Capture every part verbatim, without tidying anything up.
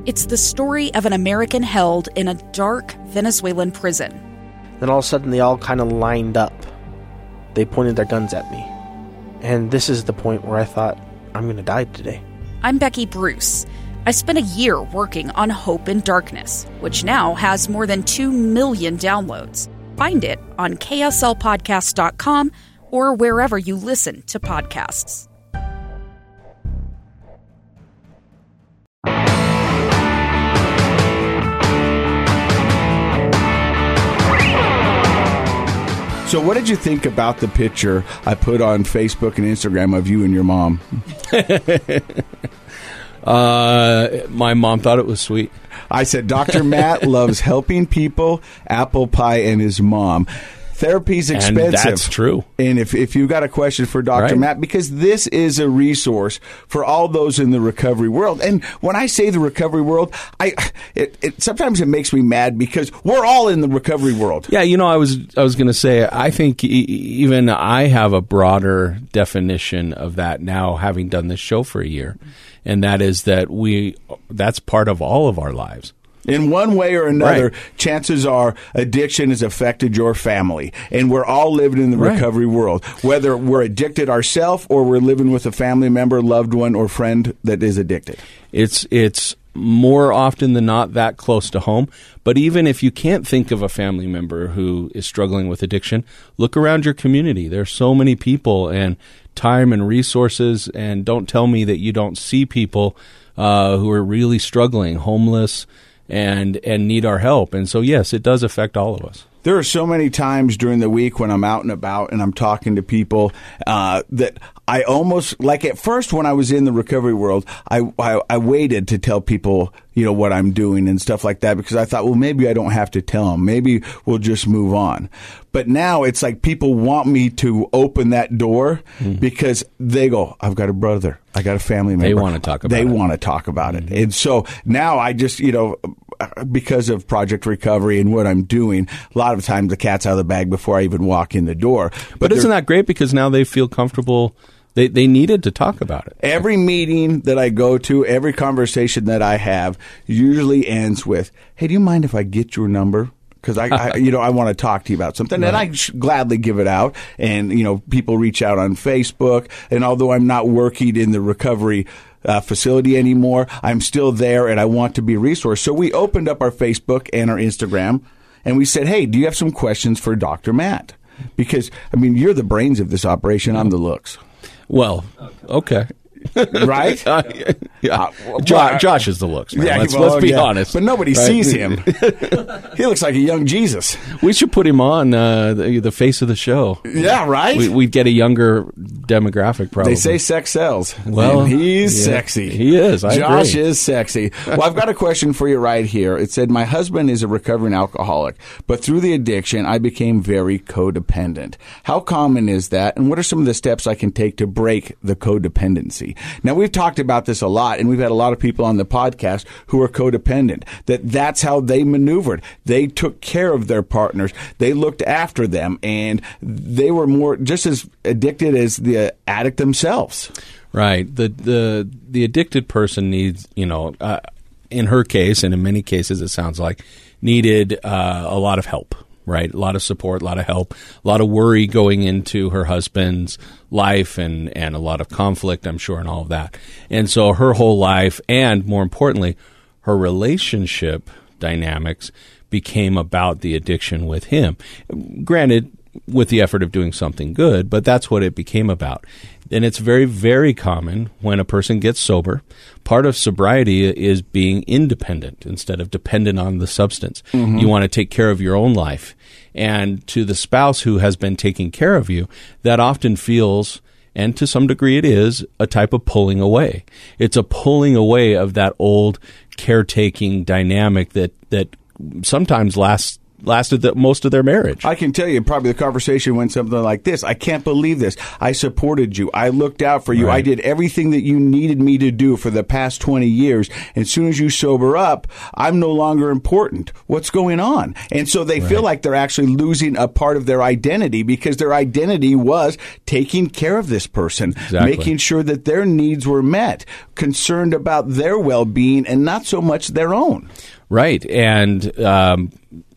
It's the story of an American held in a dark Venezuelan prison. Then all of a sudden, they all kind of lined up. They pointed their guns at me. And this is the point where I thought, I'm going to die today. I'm Becky Bruce. I spent a year working on Hope in Darkness, which now has more than two million downloads. Find it on K S L podcast dot com or wherever you listen to podcasts. So what did you think about the picture I put on Facebook and Instagram of you and your mom? uh, my mom thought it was sweet. I said, Doctor Matt loves helping people, apple pie, and his mom. Therapy's expensive. And that's true. And if, if you got a question for Doctor Right. Matt, because this is a resource for all those in the recovery world. And when I say the recovery world, I it, it sometimes it makes me mad because we're all in the recovery world. Yeah, you know, I was I was going to say, I think e- even I have a broader definition of that now, having done this show for a year, and that is that we that's part of all of our lives. In one way or another, Right. chances are addiction has affected your family. And we're all living in the Right. recovery world. Whether we're addicted ourselves or we're living with a family member, loved one, or friend that is addicted. It's it's more often than not that close to home. But even if you can't think of a family member who is struggling with addiction, look around your community. There's so many people and time and resources. And don't tell me that you don't see people uh, who are really struggling, homeless, and and need our help. And so, yes, it does affect all of us. There are so many times during the week when I'm out and about and I'm talking to people uh, that I almost, like at first when I was in the recovery world, I, I I waited to tell people, you know, what I'm doing and stuff like that because I thought, well, maybe I don't have to tell them. Maybe we'll just move on. But now it's like people want me to open that door mm. because they go, I've got a brother. I got a family member. They want to talk about they it. They want to talk about mm-hmm. it. And so now I just, you know, because of Project Recovery and what I'm doing, a lot of times the cat's out of the bag before I even walk in the door. But, but isn't that great? Because now they feel comfortable. They they needed to talk about it. Every meeting that I go to, every conversation that I have usually ends with, hey, do you mind if I get your number? Because I, I, you know, I want to talk to you about something, and I sh- gladly give it out. And you know, people reach out on Facebook. And although I'm not working in the recovery uh, facility anymore, I'm still there, and I want to be a resource. So we opened up our Facebook and our Instagram, and we said, "Hey, do you have some questions for Doctor Matt?" Because I mean, you're the brains of this operation. I'm the looks. Well, okay. Right? Uh, yeah. uh, well, Josh, Josh is the looks, man. Yeah, let's, well, let's be yeah. honest. But nobody right? sees him. He looks like a young Jesus. We should put him on uh, the, the face of the show. Yeah, right? We, we'd get a younger demographic, probably. They say sex sells. Well, and he's yeah, sexy. He is. I Josh agree. is sexy. Well, I've got a question for you right here. It said, my husband is a recovering alcoholic, but through the addiction, I became very codependent. How common is that? And what are some of the steps I can take to break the codependency? Now, we've talked about this a lot, and we've had a lot of people on the podcast who are codependent, that that's how they maneuvered. They took care of their partners. They looked after them, and they were more just as addicted as the addict themselves. Right. The the the addicted person needs, you know, uh, in her case, and in many cases it sounds like, needed uh, a lot of help. Right, a lot of support, a lot of help, a lot of worry going into her husband's life, and, and a lot of conflict, I'm sure, and all of that. And so her whole life, and more importantly, her relationship dynamics became about the addiction with him. Granted, with the effort of doing something good, but that's what it became about. And it's very, very common when a person gets sober. Part of sobriety is being independent instead of dependent on the substance. Mm-hmm. You want to take care of your own life. And to the spouse who has been taking care of you, that often feels, and to some degree it is, a type of pulling away. It's a pulling away of that old caretaking dynamic that, that sometimes lasts lasted the, most of their marriage. I can tell you, probably the conversation went something like this. I can't believe this. I supported you. I looked out for you. Right. I did everything that you needed me to do for the past twenty years. And as soon as you sober up, I'm no longer important. What's going on? And so they Right. feel like they're actually losing a part of their identity because their identity was taking care of this person, Exactly. making sure that their needs were met, concerned about their well-being and not so much their own. Right. And um,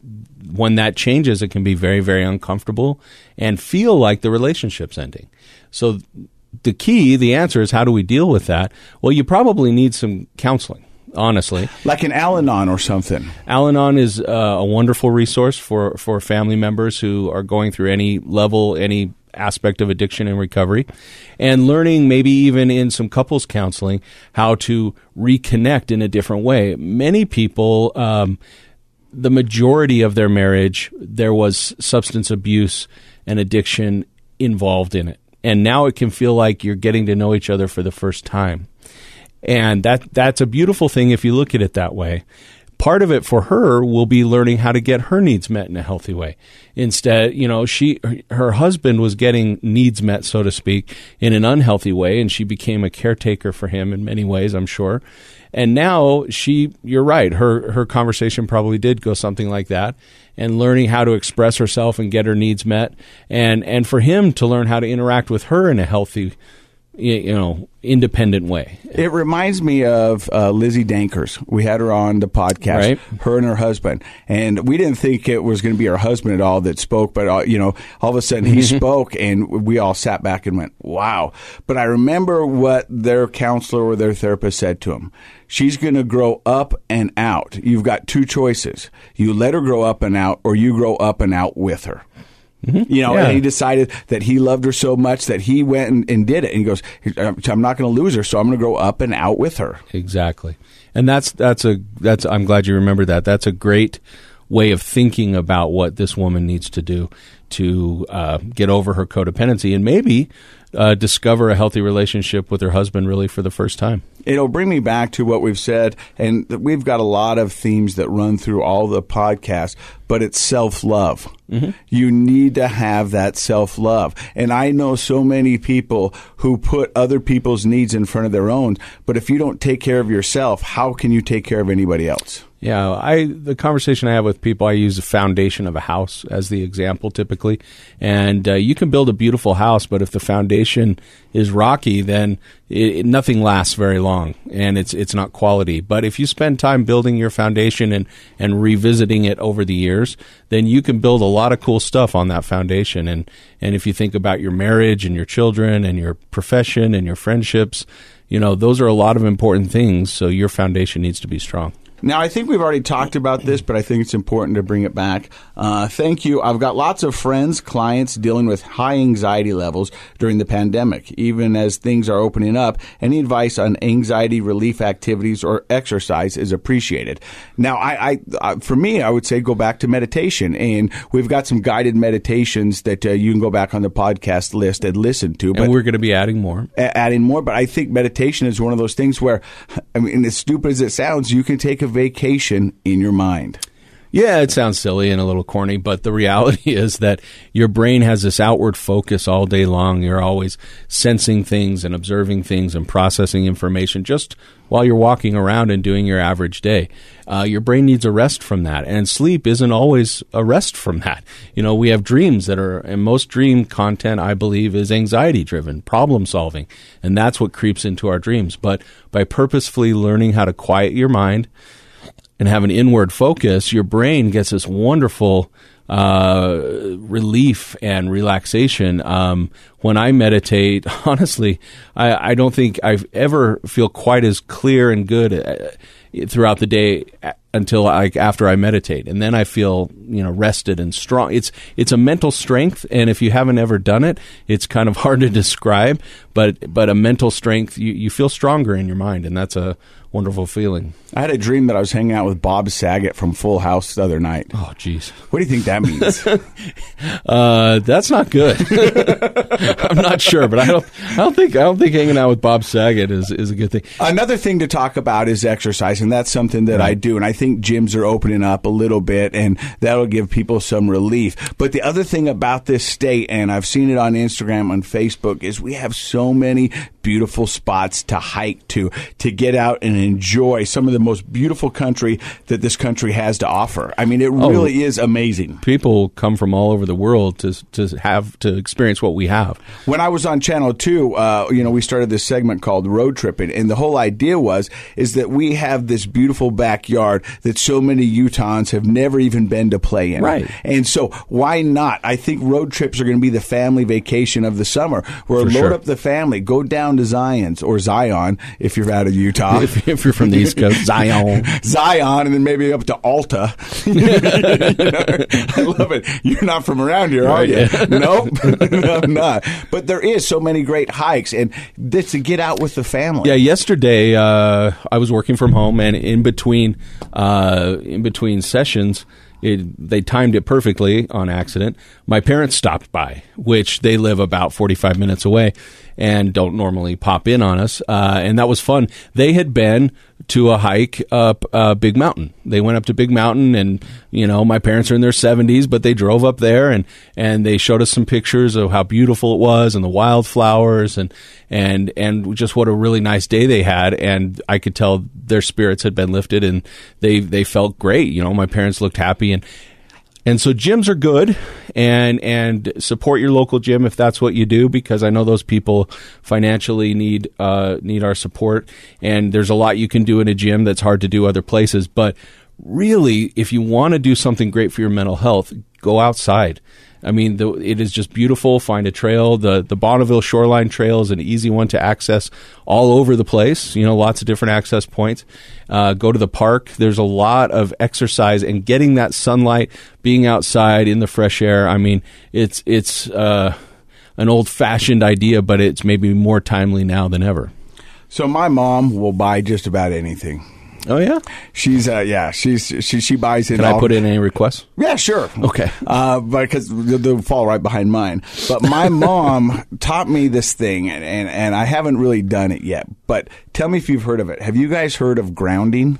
when that changes, it can be very, very uncomfortable and feel like the relationship's ending. So the key, the answer is, how do we deal with that? Well, you probably need some counseling, honestly. Like an Al-Anon or something. Al-Anon is uh, a wonderful resource for, for family members who are going through any level, any aspect of addiction and recovery, and learning, maybe even in some couples counseling, how to reconnect in a different way. Many people, um, the majority of their marriage, there was substance abuse and addiction involved in it. And now it can feel like you're getting to know each other for the first time. And that that's a beautiful thing if you look at it that way. Part of it for her will be learning how to get her needs met in a healthy way. Instead, you know, she her husband was getting needs met, so to speak, in an unhealthy way, and she became a caretaker for him in many ways, I'm sure. And now she, you're right, her her conversation probably did go something like that, and learning how to express herself and get her needs met, and and for him to learn how to interact with her in a healthy, you know, independent way. It reminds me of uh, Lizzie Dankers. We had her on the podcast, Right. her and her husband. And we didn't think it was going to be her husband at all that spoke, but, uh, you know, all of a sudden he spoke and we all sat back and went, wow. But I remember what their counselor or their therapist said to him. She's going to grow up and out. You've got two choices. You let her grow up and out, or you grow up and out with her. Mm-hmm. You know, Yeah. and he decided that he loved her so much that he went and, and did it. And he goes, I'm not going to lose her, so I'm going to grow up and out with her. Exactly. And that's that's a that's I'm glad you remember that. That's a great way of thinking about what this woman needs to do to uh, get over her codependency and maybe uh, discover a healthy relationship with her husband really for the first time. It'll bring me back to what we've said, and we've got a lot of themes that run through all the podcasts, but it's self-love. Mm-hmm. You need to have that self-love. And I know so many people who put other people's needs in front of their own, but if you don't take care of yourself, how can you take care of anybody else? Yeah, I the conversation I have with people, I use the foundation of a house as the example typically. And uh, you can build a beautiful house, but if the foundation is rocky, then it, it, nothing lasts very long, and it's it's not quality. But if you spend time building your foundation and, and revisiting it over the years, then you can build a lot of cool stuff on that foundation. And, and if you think about your marriage and your children and your profession and your friendships, you know, those are a lot of important things, so your foundation needs to be strong. Now, I think we've already talked about this, but I think it's important to bring it back. Uh, thank you. I've got lots of friends, clients dealing with high anxiety levels during the pandemic. Even as things are opening up, any advice on anxiety relief activities or exercise is appreciated. Now, I, I, for me, I would say go back to meditation, and we've got some guided meditations that uh, you can go back on the podcast list and listen to. But and we're going to be adding more. A- adding more, but I think meditation is one of those things where, I mean, as stupid as it sounds, you can take a vacation in your mind. Yeah, it sounds silly and a little corny, but the reality is that your brain has this outward focus all day long. You're always sensing things and observing things and processing information just while you're walking around and doing your average day. Uh, your brain needs a rest from that, and sleep isn't always a rest from that. You know, we have dreams that are, and most dream content, I believe, is anxiety-driven, problem-solving, and that's what creeps into our dreams. But by purposefully learning how to quiet your mind and have an inward focus, your brain gets this wonderful uh, relief and relaxation. Um, when I meditate, honestly, I, I don't think I've ever feel quite as clear and good uh, throughout the day until like after I meditate, and then I feel, you know, rested and strong. It's it's a mental strength, and if you haven't ever done it, it's kind of hard to describe. But but a mental strength, you, you feel stronger in your mind, and that's a wonderful feeling. I had a dream that I was hanging out with Bob Saget from Full House the other night. Oh, jeez. What do you think that means? uh, that's not good. I'm not sure, but I don't. I don't think. I don't think hanging out with Bob Saget is, is a good thing. Another thing to talk about is exercise, and that's something that right. I do. And I think gyms are opening up a little bit, and that'll give people some relief. But the other thing about this state, and I've seen it on Instagram, on Facebook, is we have so many beautiful spots to hike to, to get out and enjoy some of the most beautiful country that this country has to offer. I mean, it really oh, is amazing. People come from all over the world to to have to experience what we have. When I was on Channel two, uh, you know, we started this segment called Road Tripping, and the whole idea was is that we have this beautiful backyard that so many Utahns have never even been to play in. Right. And so why not? I think road trips are going to be the family vacation of the summer, where For load sure. up the family, go down to Zion's or Zion if you're out of Utah. if, if you're from the East Coast, Zion. Zion, and then maybe up to Alta. You know, I love it. You're not from around here, are Right, you? yeah. Nope, no, I'm not. But there is so many great hikes, and this to get out with the family. Yeah, yesterday uh, I was working from home, and in between uh, in between sessions, it, they timed it perfectly on accident. My parents stopped by, which they live about forty-five minutes away and don't normally pop in on us. Uh, and that was fun. They had been to a hike up uh, Big Mountain. They went up to Big Mountain, and, you know, my parents are in their seventies, but they drove up there, and, and they showed us some pictures of how beautiful it was and the wildflowers and, and, and just what a really nice day they had. And I could tell their spirits had been lifted, and they, they felt great. You know, my parents looked happy, and, And so gyms are good, and and support your local gym if that's what you do, because I know those people financially need uh, need our support, and there's a lot you can do in a gym that's hard to do other places. But really, if you want to do something great for your mental health, go outside. I mean, the, it is just beautiful. Find a trail. The the Bonneville Shoreline Trail is an easy one to access all over the place. You know, lots of different access points. Uh, go to the park. There's a lot of exercise, and getting that sunlight, being outside in the fresh air. I mean, it's it's uh, an old-fashioned idea, but it's maybe more timely now than ever. So my mom will buy just about anything. Oh yeah, she's uh, yeah, she's she she buys it. Can all. I put in any requests? Yeah, sure. Okay, uh, because they'll fall right behind mine. But my mom taught me this thing, and, and and I haven't really done it yet. But tell me if you've heard of it. Have you guys heard of grounding?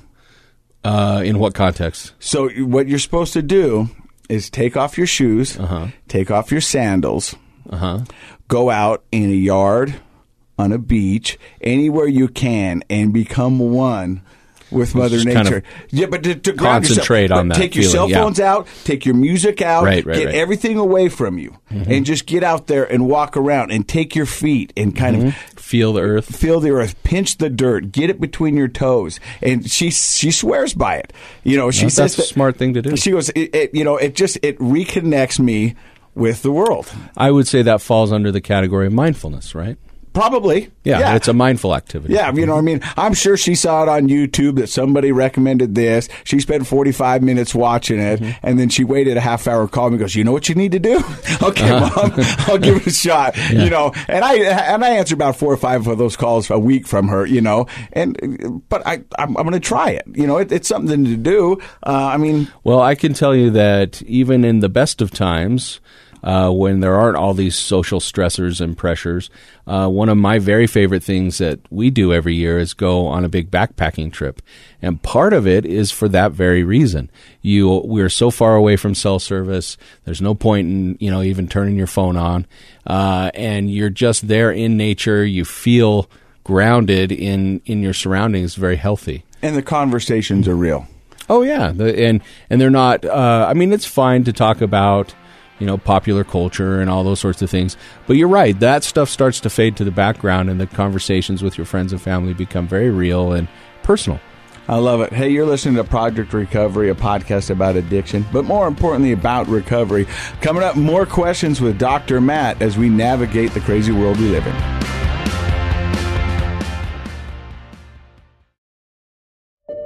Uh, in what context? So what you're supposed to do is take off your shoes, uh-huh. take off your sandals, uh-huh. go out in a yard, on a beach, anywhere you can, and become one with Mother Just Nature. kind of yeah, but to, to concentrate yourself, on that Take your feeling, cell phones yeah. out, take your music out, right, right, get right. everything away from you, mm-hmm. and just get out there and walk around and take your feet and kind mm-hmm. of feel the earth. Feel the earth, pinch the dirt, get it between your toes. And she she swears by it. You know, she well, says that's a smart thing to do. She goes, it, it, you know, it just it reconnects me with the world. I would say that falls under the category of mindfulness, right? Probably. Yeah, yeah, it's a mindful activity. Yeah, you know what I mean? I'm sure she saw it on YouTube that somebody recommended this. She spent forty-five minutes watching it, mm-hmm. and then she waited a half hour, called me and goes, you know what you need to do? Okay, uh-huh. Mom, I'll give it a shot. Yeah. You know, and I and I answer about four or five of those calls a week from her, you know, and but I, I'm, I'm going to try it. You know, it, it's something to do. Uh, I mean. Well, I can tell you that even in the best of times, Uh, when there aren't all these social stressors and pressures, uh, one of my very favorite things that we do every year is go on a big backpacking trip. And part of it is for that very reason. You, we're so far away from cell service. There's no point in, you know, even turning your phone on. Uh, and you're just there in nature. You feel grounded in, in your surroundings, very healthy. And the conversations are real. Oh, yeah. The, and, and they're not, uh, I mean, it's fine to talk about, you know, popular culture and all those sorts of things. But you're right. That stuff starts to fade to the background, and the conversations with your friends and family become very real and personal. I love it. Hey, you're listening to Project Recovery, a podcast about addiction, but more importantly, about recovery. Coming up, more questions with Doctor Matt as we navigate the crazy world we live in.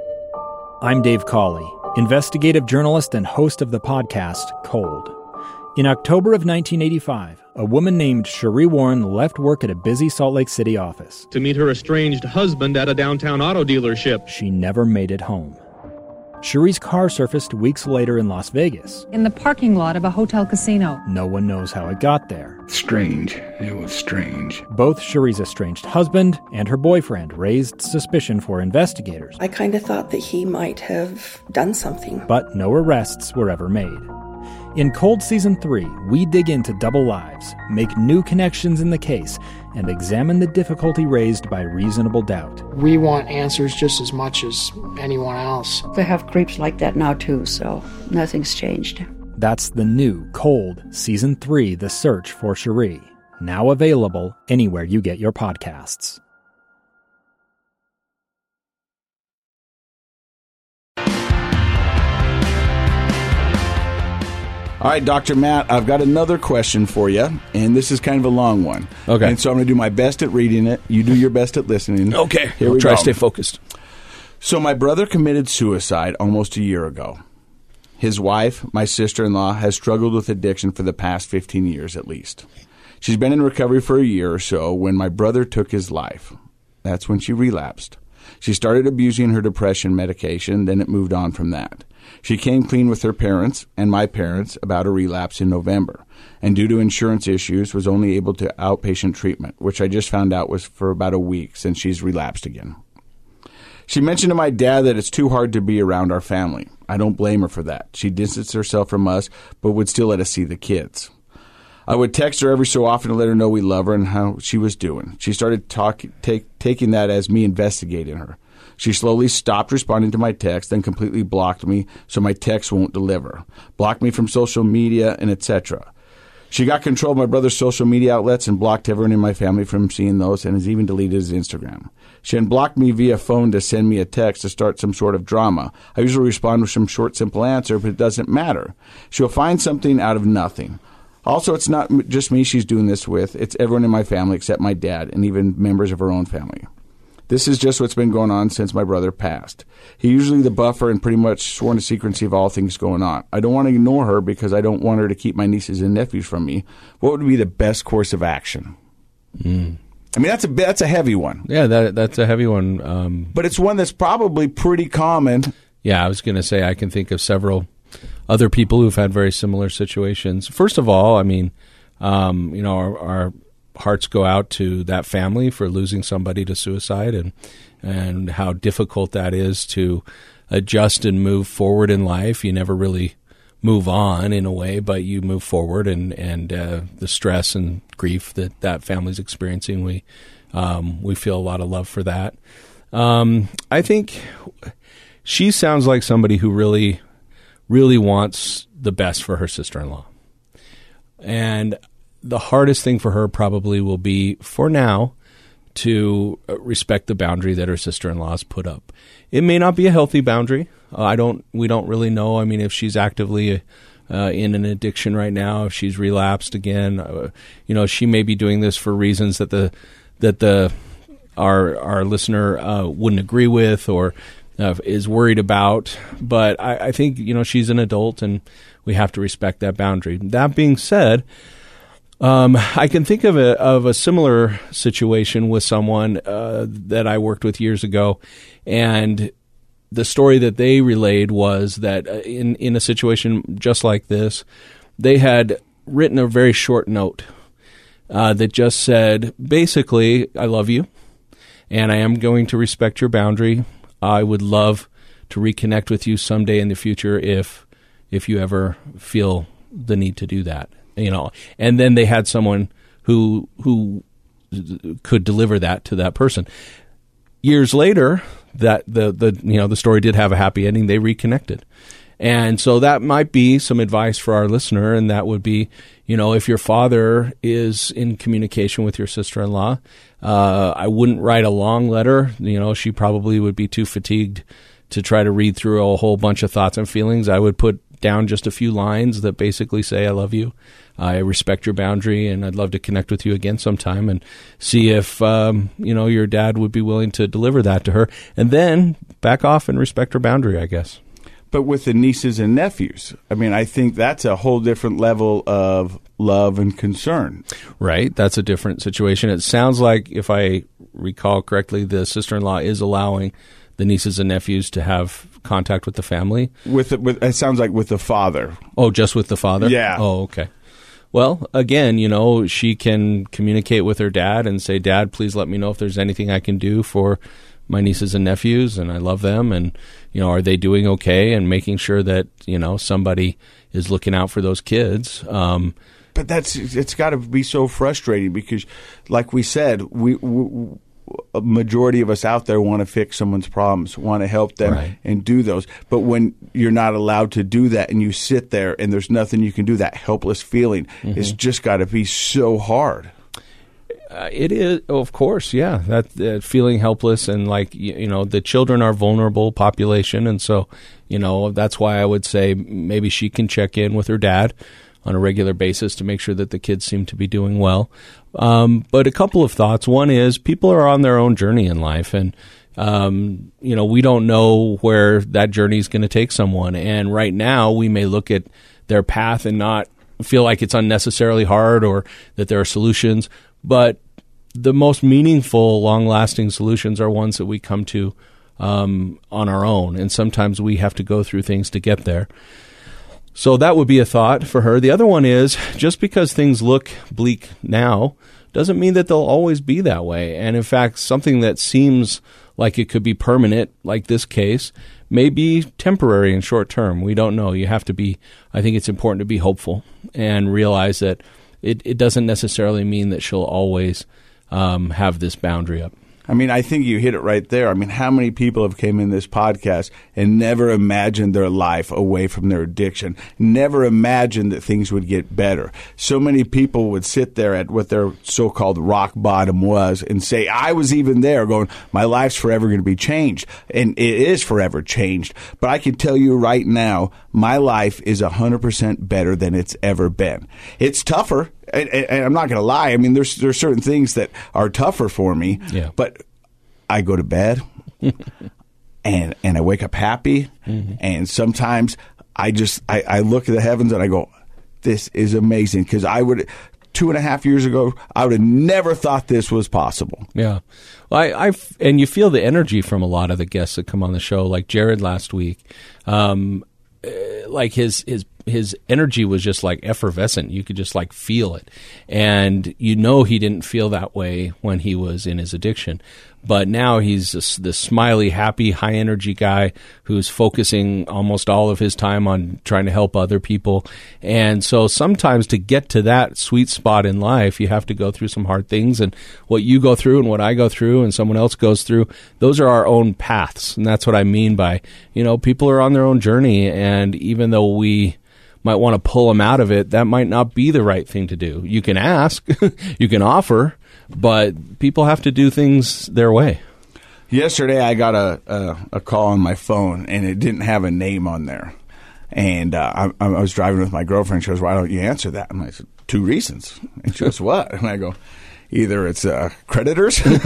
I'm Dave Cawley, investigative journalist and host of the podcast Cold. In October of nineteen eighty-five, a woman named Cherie Warren left work at a busy Salt Lake City office to meet her estranged husband at a downtown auto dealership. She never made it home. Cherie's car surfaced weeks later in Las Vegas. In the parking lot of a hotel casino. No one knows how it got there. Strange. It was strange. Both Cherie's estranged husband and her boyfriend raised suspicion for investigators. I kind of thought that he might have done something. But no arrests were ever made. In Cold Season three, we dig into double lives, make new connections in the case, and examine the difficulty raised by reasonable doubt. We want answers just as much as anyone else. They have creeps like that now too, so nothing's changed. That's the new Cold Season three, The Search for Cherie, now available anywhere you get your podcasts. All right, Doctor Matt, I've got another question for you, and this is kind of a long one. Okay. And so I'm going to do my best at reading it. You do your best at listening. Okay. Here I'll we try go. to stay focused. So my brother committed suicide almost a year ago. His wife, my sister-in-law, has struggled with addiction for the past fifteen years at least. She's been in recovery for a year or so when my brother took his life. That's when she relapsed. She started abusing her depression medication, then it moved on from that. She came clean with her parents and my parents about a relapse in November, and due to insurance issues was only able to outpatient treatment, which I just found out was for about a week since she's relapsed again. She mentioned to my dad that it's too hard to be around our family. I don't blame her for that. She distanced herself from us, but would still let us see the kids. I would text her every so often to let her know we love her and how she was doing. She started talk, take, taking that as me investigating her. She slowly stopped responding to my text, then completely blocked me so my text won't deliver. Blocked me from social media and et cetera. She got control of my brother's social media outlets and blocked everyone in my family from seeing those and has even deleted his Instagram. She unblocked me via phone to send me a text to start some sort of drama. I usually respond with some short, simple answer, but it doesn't matter. She'll find something out of nothing. Also, it's not just me she's doing this with. It's everyone in my family except my dad and even members of her own family. This is just what's been going on since my brother passed. He's usually the buffer and pretty much sworn to secrecy of all things going on. I don't want to ignore her because I don't want her to keep my nieces and nephews from me. What would be the best course of action? Mm. I mean, that's a that's a heavy one. Yeah, that that's a heavy one. Um, but it's one that's probably pretty common. Yeah, I was going to say I can think of several other people who've had very similar situations. First of all, I mean, um, you know, our, our hearts go out to that family for losing somebody to suicide, and and how difficult that is to adjust and move forward in life. You never really move on in a way, but you move forward, and and uh, the stress and grief that that family's experiencing, we um, we feel a lot of love for that. Um, I think she sounds like somebody who really, really wants the best for her sister-in-law, and the hardest thing for her probably will be, for now, to respect the boundary that her sister-in-law has put up. It may not be a healthy boundary. Uh, I don't. We don't really know. I mean, if she's actively uh, in an addiction right now, if she's relapsed again, uh, you know, she may be doing this for reasons that the that the our our listener uh, wouldn't agree with or uh, is worried about. But I, I think you know she's an adult, and we have to respect that boundary. That being said, Um, I can think of a of a similar situation with someone uh, that I worked with years ago, and the story that they relayed was that uh, in in a situation just like this, they had written a very short note uh, that just said, basically, "I love you, and I am going to respect your boundary. I would love to reconnect with you someday in the future if if you ever feel the need to do that." You know, and then they had someone who who could deliver that to that person. Years later, that the the you know the story did have a happy ending. They reconnected, and so that might be some advice for our listener, and that would be, you know, if your father is in communication with your sister-in-law, uh, I wouldn't write a long letter. You know, she probably would be too fatigued to try to read through a whole bunch of thoughts and feelings. I would put down just a few lines that basically say, "I love you. I respect your boundary, and I'd love to connect with you again sometime," and see if, um, you know, your dad would be willing to deliver that to her, and then back off and respect her boundary, I guess. But with the nieces and nephews, I mean, I think that's a whole different level of love and concern. Right. That's a different situation. It sounds like, if I recall correctly, the sister-in-law is allowing the nieces and nephews to have contact with the family. With, the, with it sounds like with the father. Oh, just with the father? Yeah. Oh, okay. Well, again, you know, she can communicate with her dad and say, Dad, please let me know if there's anything I can do for my nieces and nephews, and I love them, and, you know, are they doing okay, and making sure that, you know, somebody is looking out for those kids. Um, but that's, it's got to be so frustrating because, like we said, we, we a majority of us out there want to fix someone's problems, want to help them right. and do those. But when you're not allowed to do that and you sit there and there's nothing you can do, that helpless feeling mm-hmm. it's just got to be so hard. Uh, it is, of course, yeah. That uh, feeling helpless, and like you, you know, the children are vulnerable population, and so you know that's why I would say maybe she can check in with her dad on a regular basis to make sure that the kids seem to be doing well. Um, but a couple of thoughts. One is people are on their own journey in life, and um, you know we don't know where that journey is going to take someone. And right now, we may look at their path and not feel like it's unnecessarily hard or that there are solutions. But the most meaningful, long-lasting solutions are ones that we come to um, on our own, and sometimes we have to go through things to get there. So that would be a thought for her. The other one is, just because things look bleak now doesn't mean that they'll always be that way. And in fact, something that seems like it could be permanent, like this case, may be temporary and short-term. We don't know. You have to be, I think it's important to be hopeful and realize that It, it doesn't necessarily mean that she'll always um, have this boundary up. I mean, I think you hit it right there. I mean, how many people have came in this podcast and never imagined their life away from their addiction, never imagined that things would get better? So many people would sit there at what their so-called rock bottom was and say, I was even there going, my life's forever going to be changed. And it is forever changed. But I can tell you right now, my life is one hundred percent better than it's ever been. It's tougher. And, and I'm not going to lie. I mean, there's there's certain things that are tougher for me. Yeah. But I go to bed, and and I wake up happy. Mm-hmm. And sometimes I just I, I look at the heavens and I go, "This is amazing." Because I would two and a half years ago, I would have never thought this was possible. Yeah, well, I, I and you feel the energy from a lot of the guests that come on the show, like Jared last week. Um, like his his his energy was just like effervescent. You could just like feel it, and you know he didn't feel that way when he was in his addiction. But now he's this, this smiley, happy, high energy guy who's focusing almost all of his time on trying to help other people. And so sometimes to get to that sweet spot in life, you have to go through some hard things. And what you go through and what I go through and someone else goes through, those are our own paths. And that's what I mean by, you know, people are on their own journey. And even though we might want to pull them out of it, that might not be the right thing to do. You can ask, you can offer, but people have to do things their way. Yesterday, I got a, a, a call on my phone, and it didn't have a name on there. And uh, I, I was driving with my girlfriend. She goes, "Why don't you answer that?" And I said, two reasons. And she goes, "What?" And I go, either it's uh, creditors, right,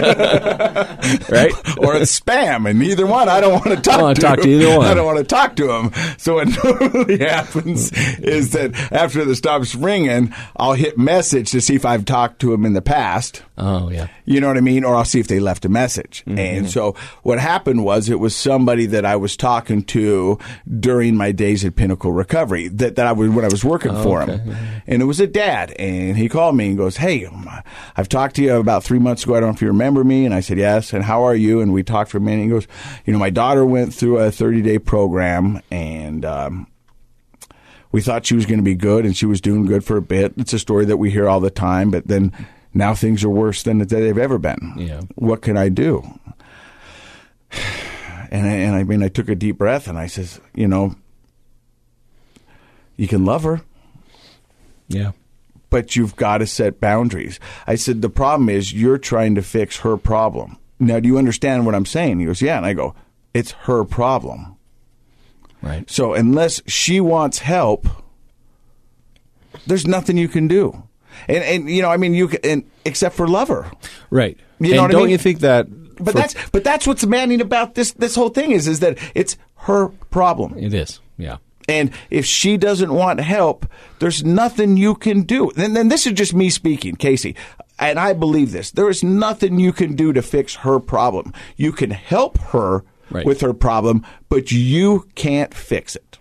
or it's spam, and either one I don't want to talk, I to. talk to either one. I don't want to talk to them. So what normally happens is that after the stops ringing, I'll hit message to see if I've talked to them in the past. Oh, yeah. You know what I mean? Or I'll see if they left a message. Mm-hmm. And so what happened was it was somebody that I was talking to during my days at Pinnacle Recovery that, that I was when I was working oh, for okay. him. And it was a dad. And he called me and goes, "Hey, I've talked to you about three months ago. I don't know if you remember me." And I said, "Yes. And how are you?" And we talked for a minute. He goes, "You know, my daughter went through a thirty-day program, and um, we thought she was going to be good, and she was doing good for a bit. It's a story that we hear all the time, but then now things are worse than they've ever been. Yeah. What can I do?" And, and I mean, I took a deep breath, and I says, "You know, you can love her. Yeah. But you've got to set boundaries." I said, "The problem is you're trying to fix her problem. Now, do you understand what I'm saying?" He goes, "Yeah." And I go, "It's her problem." Right. So unless she wants help, there's nothing you can do. And, and you know, I mean, you can, and, except for love her. Right. You and know what don't I mean? you think that But for, that's but that's what's maddening about this this whole thing is is that it's her problem. It is, yeah. And if she doesn't want help, there's nothing you can do. And then this is just me speaking, Casey. And I believe this. There is nothing you can do to fix her problem. You can help her right. with her problem, but you can't fix it.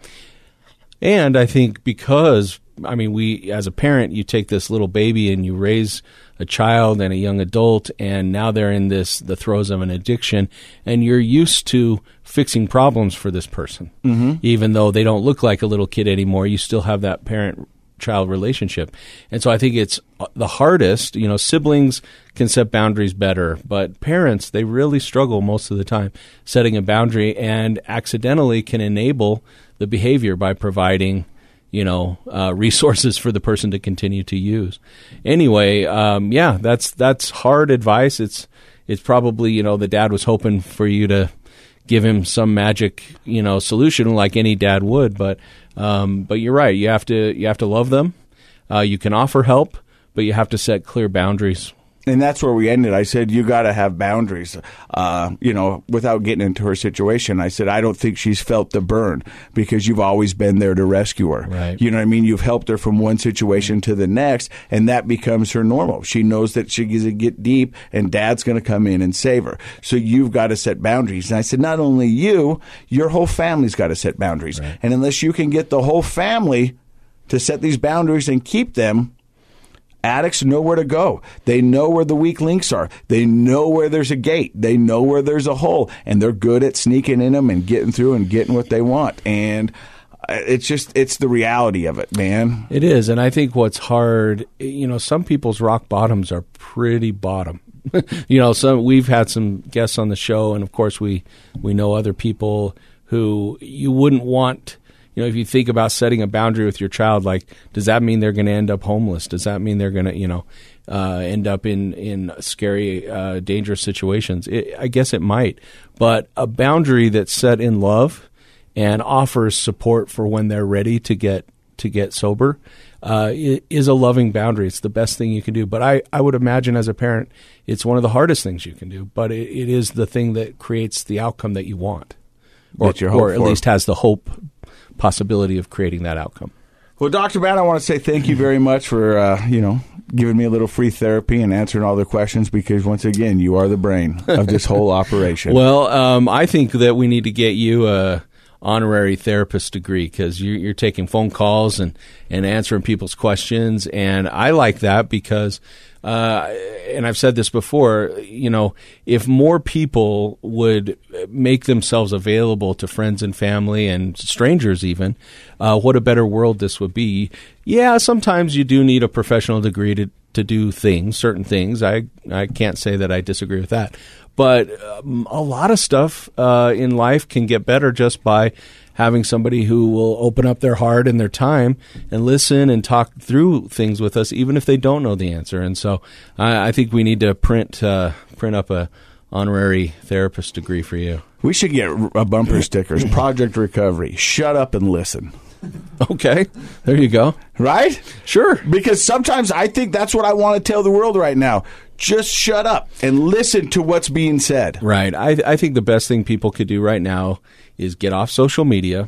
And I think because, I mean, we, as a parent, you take this little baby and you raise a child and a young adult, and now they're in this, the throes of an addiction, and you're used to fixing problems for this person. Mm-hmm. Even though they don't look like a little kid anymore, you still have that parent-child relationship. And so I think it's the hardest. You know, siblings can set boundaries better, but parents, they really struggle most of the time setting a boundary, and accidentally can enable the behavior by providing, you know, uh, resources for the person to continue to use. Anyway, um, yeah, that's that's hard advice. It's it's probably, you know, the dad was hoping for you to give him some magic, you know, solution like any dad would. But um, but you're right. You have to you have to love them. Uh, you can offer help, but you have to set clear boundaries. And that's where we ended. I said, you got to have boundaries, uh, you know, without getting into her situation. I said, I don't think she's felt the burn because you've always been there to rescue her. Right. You know what I mean? You've helped her from one situation to the next, and that becomes her normal. She knows that she's going to get deep, and dad's going to come in and save her. So you've got to set boundaries. And I said, not only you, your whole family's got to set boundaries. Right. And unless you can get the whole family to set these boundaries and keep them, addicts know where to go. They know where the weak links are. They know where there's a gate. They know where there's a hole. And they're good at sneaking in them and getting through and getting what they want. And it's just, it's the reality of it, man. It is. And I think what's hard, you know, some people's rock bottoms are pretty bottom. You know, some we've had some guests on the show, and of course we, we know other people who you wouldn't want. You know, if you think about setting a boundary with your child, like, does that mean they're going to end up homeless? Does that mean they're going to, you know, uh, end up in, in scary, uh, dangerous situations? It, I guess it might. But a boundary that's set in love and offers support for when they're ready to get to get sober uh, is a loving boundary. It's the best thing you can do. But I, I would imagine as a parent, it's one of the hardest things you can do. But it, it is the thing that creates the outcome that you want, or, or at least has the hope possibility of creating that outcome. Well, Doctor Matt, I want to say thank you very much for, uh, you know, giving me a little free therapy and answering all the questions, because once again, you are the brain of this whole operation. Well, um, I think that we need to get you a honorary therapist degree, because you're, you're taking phone calls and, and answering people's questions. And I like that because, uh, and I've said this before, you know, if more people would make themselves available to friends and family and strangers even, uh, what a better world this would be. Yeah, sometimes you do need a professional degree to, to do things, certain things. I, I can't say that I disagree with that. But um, a lot of stuff uh, in life can get better just by having somebody who will open up their heart and their time and listen and talk through things with us, even if they don't know the answer. And so I, I think we need to print uh, print up a honorary therapist degree for you. We should get a bumper stickers, Project Recovery, shut up and listen. Okay, there you go. Right? Sure. Because sometimes I think that's what I want to tell the world right now. Just shut up and listen to what's being said. Right. I, I think the best thing people could do right now is get off social media,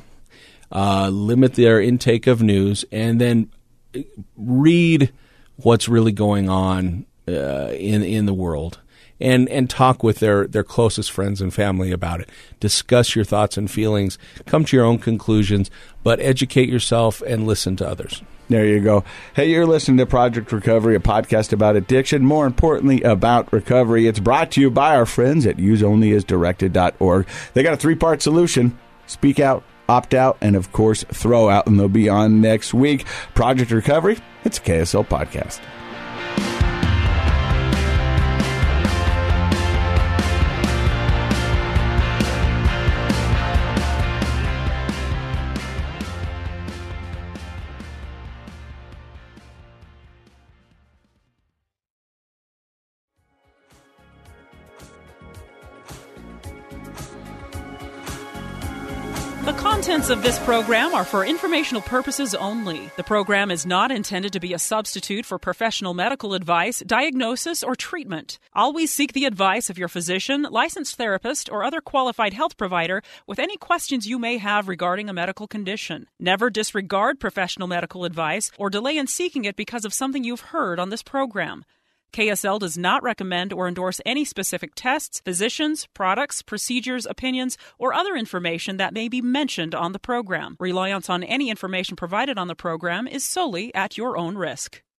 uh, limit their intake of news, and then read what's really going on uh, in in the world. And and talk with their, their closest friends and family about it. Discuss your thoughts and feelings. Come to your own conclusions, but educate yourself and listen to others. There you go. Hey, you're listening to Project Recovery, a podcast about addiction, more importantly, about recovery. It's brought to you by our friends at use only as directed dot org. They got a three-part solution: speak out, opt out, and, of course, throw out, and they'll be on next week. Project Recovery, it's a K S L podcast. The contents of this program are for informational purposes only. The program is not intended to be a substitute for professional medical advice, diagnosis, or treatment. Always seek the advice of your physician, licensed therapist, or other qualified health provider with any questions you may have regarding a medical condition. Never disregard professional medical advice or delay in seeking it because of something you've heard on this program. K S L does not recommend or endorse any specific tests, physicians, products, procedures, opinions, or other information that may be mentioned on the program. Reliance on any information provided on the program is solely at your own risk.